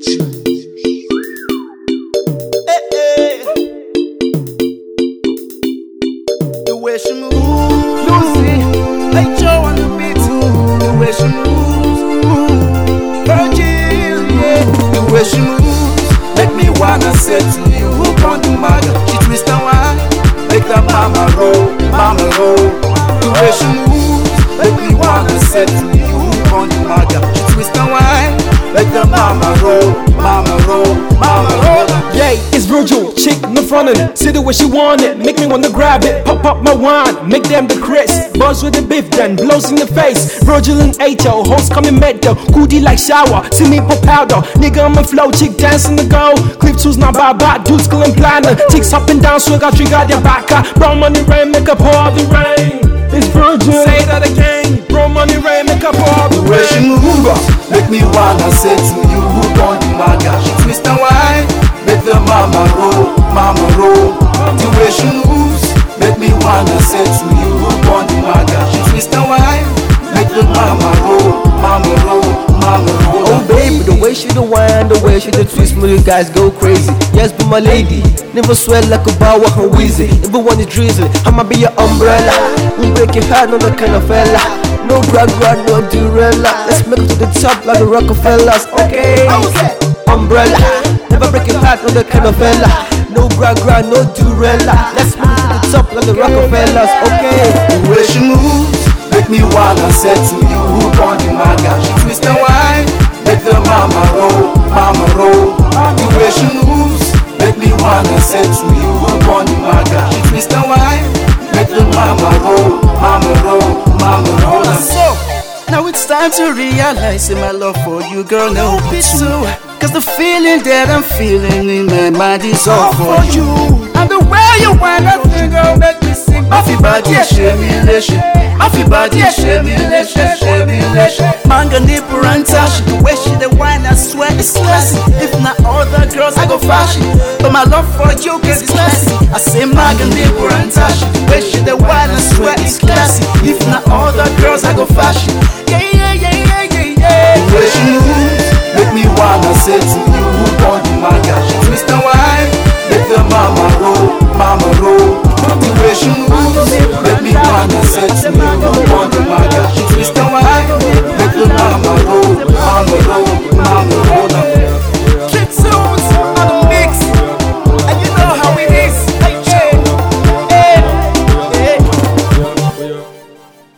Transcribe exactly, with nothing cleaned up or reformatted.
Hey, hey. The way she moves, Lucy. Hey Joe on the beat. The way she moves, Virgil, yeah. The way she moves, make me wanna say to you, who on the maga? She twist and whine, make that mama roll, mama roll. The way she moves, make me wanna say to you, who on the maga? She twist and whine, make that mama roll, mama roll, mama roll. Yeah, it's Virgil, chick no frontin'. See the way she want it, make me wanna grab it. Pop up my wine, make them the crisp. Buzz with the beef then, blows in the face. Virgil and Ato, hoes coming metal. Goody like shower, see me pop powder. Nigga on my flow, chick dancing the go. Clip two's not bad, bad dudes killing planner. Chicks up and down, swag out, trigger their back. Brown money rain, make up all the rain. It's Virgil, say that again. Brown money rain, make up all the The way she rain. move, make me wanna say to you, who on the maga? She twist and whine, make the mama roll, mama roll. The way she moves, make me wanna say to you, who on the maga? She twist and whine, make the mama roll, mama roll, mama roll. Oh baby, the way she the wine, the way she the twist, me you guys go crazy. Yes, but my lady, never sweat like a bow and wheezy. Never want to drizzle, I'ma be your umbrella. We break your heart, no that kind of fella. No brag, brag, no durella. Let's make it to the top like the Rockefellers. Okay, umbrella. Never break your heart, no that kind of fella. No brag, brag, no durella. Let's make it to the top like the Rockefellers. Okay. The way she moves, make me wanna say to you, who on the maga? She twist and whine, make the mama roll, mama roll. The way she moves, make me wanna say to you, who on the maga? She twist and whine, make the mama roll, mama roll, mama roll. So, now it's time to realize that my love for you, girl, no be true. Cause the feeling that I'm feeling in my mind is all for you. And the way you wanna think, girl, make me sing. Mafi body, share me, leshe. Mafi body, share me, leshe, share me, leshe. Manga nipple and tash. The way she the wine, I swear it's classy. If not other girls, I go fashion. But my love for you, girl, is classy. I say manga nipple and tash. The way she the wine, I swear it's classy. If not other girls, I go fashion.